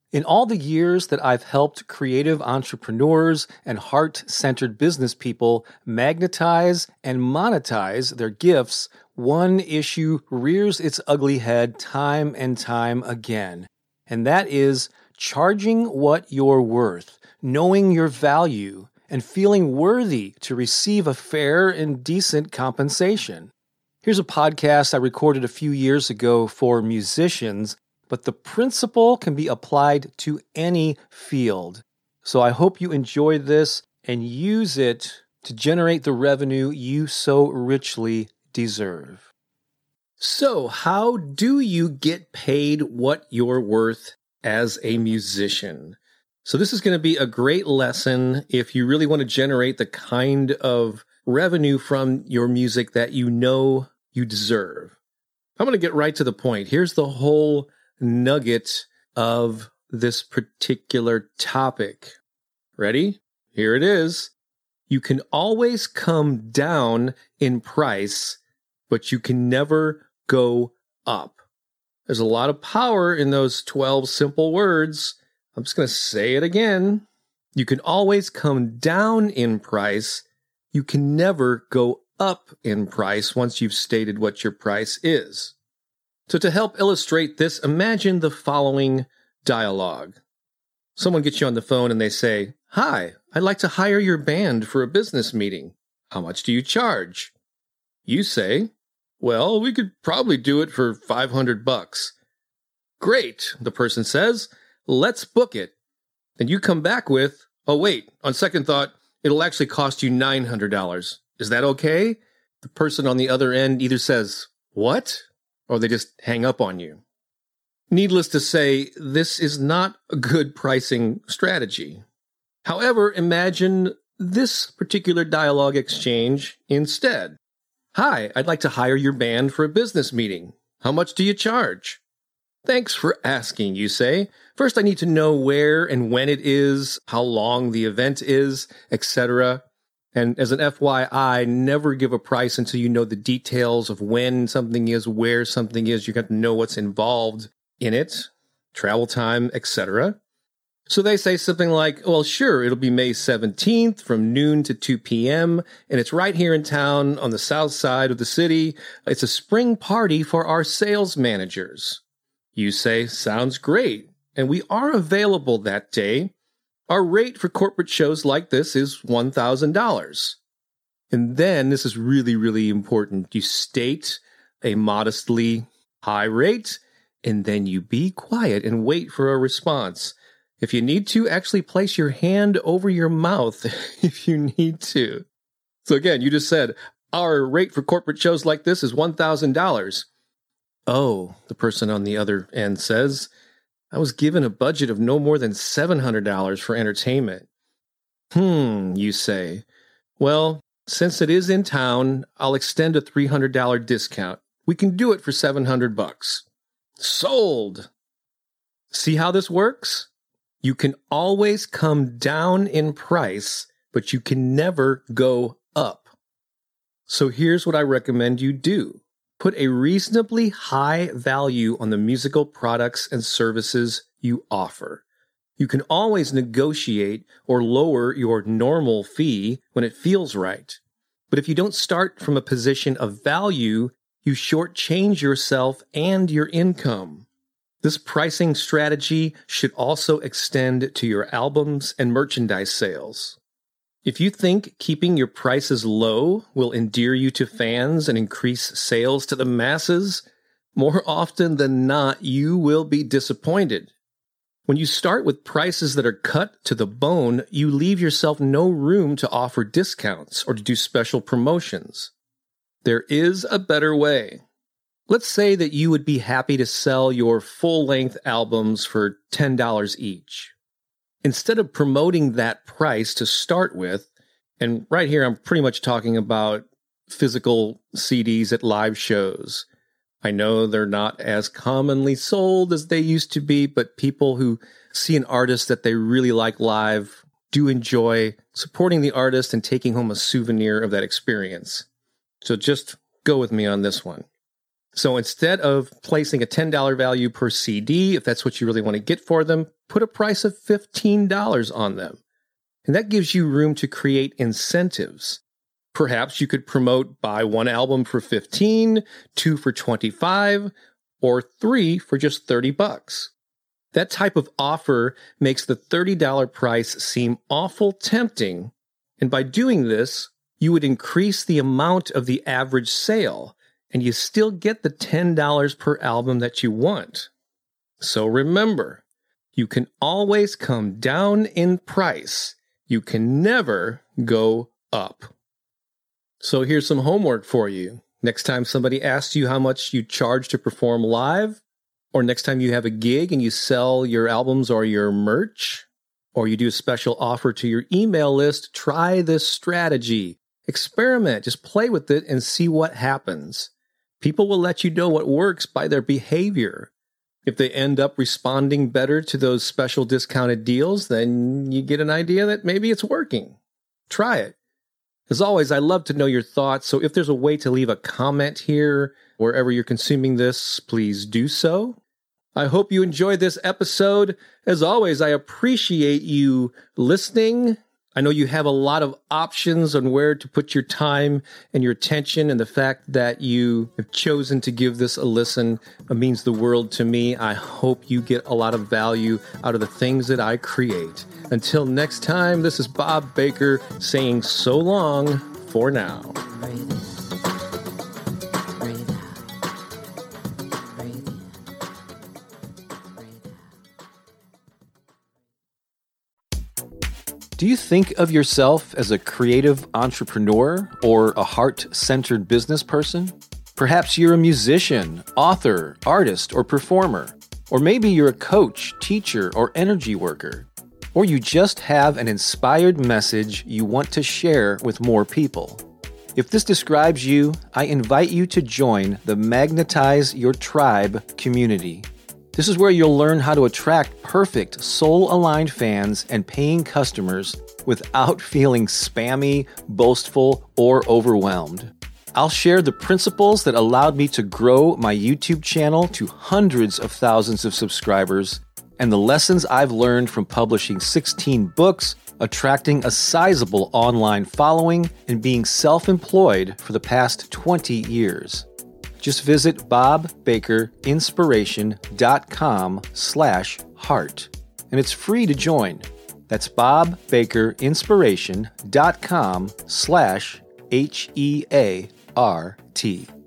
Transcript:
In all the years that I've helped creative entrepreneurs and heart-centered business people magnetize and monetize their gifts, one issue rears its ugly head time and time again, and that is charging what you're worth, knowing your value, and feeling worthy to receive a fair and decent compensation. Here's a podcast I recorded a few years ago for musicians, but the principle can be applied to any field. So I hope you enjoy this and use it to generate the revenue you so richly deserve. So, how do you get paid what you're worth as a musician? So this is going to be a great lesson if you really want to generate the kind of revenue from your music that you know you deserve. I'm going to get right to the point. Here's the whole nugget of this particular topic. Ready? Here it is. You can always come down in price, but you can never go up. There's a lot of power in those 12 simple words. I'm just going to say it again. You can always come down in price. You can never go up in price once you've stated what your price is. So to help illustrate this, imagine the following dialogue. Someone gets you on the phone and they say, "Hi, I'd like to hire your band for a business meeting. How much do you charge?" You say, "Well, we could probably do it for $500. "Great," the person says, "let's book it." Then you come back with, "Oh wait, on second thought, it'll actually cost you $900. Is that okay?" The person on the other end either says, "What?" or they just hang up on you. Needless to say, this is not a good pricing strategy. However, imagine this particular dialogue exchange instead. "Hi, I'd like to hire your band for a business meeting. How much do you charge?" "Thanks for asking," you say. "First, I need to know where and when it is, how long the event is, etc. And as an FYI, never give a price until you know the details of when something is, where something is. You got to know what's involved in it, travel time, etc. So they say something like, "Well, sure, it'll be May 17th from noon to 2 p.m., and it's right here in town on the south side of the city. It's a spring party for our sales managers." You say, "Sounds great, and we are available that day. Our rate for corporate shows like this is $1,000. And then, this is really, really important, you state a modestly high rate, and then you be quiet and wait for a response. If you need to, actually place your hand over your mouth if you need to. So again, you just said, "Our rate for corporate shows like this is $1,000. "Oh," the person on the other end says, "I was given a budget of no more than $700 for entertainment." You say, "Well, since it is in town, I'll extend a $300 discount. We can do it for $700. "Sold!" See how this works? You can always come down in price, but you can never go up. So here's what I recommend you do. Put a reasonably high value on the musical products and services you offer. You can always negotiate or lower your normal fee when it feels right. But if you don't start from a position of value, you shortchange yourself and your income. This pricing strategy should also extend to your albums and merchandise sales. If you think keeping your prices low will endear you to fans and increase sales to the masses, more often than not, you will be disappointed. When you start with prices that are cut to the bone, you leave yourself no room to offer discounts or to do special promotions. There is a better way. Let's say that you would be happy to sell your full-length albums for $10 each. Instead of promoting that price to start with, and right here I'm pretty much talking about physical CDs at live shows. I know they're not as commonly sold as they used to be, but people who see an artist that they really like live do enjoy supporting the artist and taking home a souvenir of that experience. So just go with me on this one. So instead of placing a $10 value per CD, if that's what you really want to get for them, put a price of $15 on them. And that gives you room to create incentives. Perhaps you could promote buy one album for $15, two for $25, or three for just $30. That type of offer makes the $30 price seem awful tempting. And by doing this, you would increase the amount of the average sale, and you still get the $10 per album that you want. So remember, you can always come down in price. You can never go up. So here's some homework for you. Next time somebody asks you how much you charge to perform live, or next time you have a gig and you sell your albums or your merch, or you do a special offer to your email list, try this strategy. Experiment, just play with it and see what happens. People will let you know what works by their behavior. If they end up responding better to those special discounted deals, then you get an idea that maybe it's working. Try it. As always, I love to know your thoughts, so if there's a way to leave a comment here, wherever you're consuming this, please do so. I hope you enjoyed this episode. As always, I appreciate you listening. I know you have a lot of options on where to put your time and your attention, and the fact that you have chosen to give this a listen means the world to me. I hope you get a lot of value out of the things that I create. Until next time, this is Bob Baker saying so long for now. Do you think of yourself as a creative entrepreneur or a heart-centered business person? Perhaps you're a musician, author, artist, or performer. Or maybe you're a coach, teacher, or energy worker. Or you just have an inspired message you want to share with more people. If this describes you, I invite you to join the Magnetize Your Tribe community. This is where you'll learn how to attract perfect, soul-aligned fans and paying customers without feeling spammy, boastful, or overwhelmed. I'll share the principles that allowed me to grow my YouTube channel to hundreds of thousands of subscribers, and the lessons I've learned from publishing 16 books, attracting a sizable online following, and being self-employed for the past 20 years. Just visit bobbakerinspiration.com/heart, and it's free to join. That's bobbakerinspiration.com/HEART.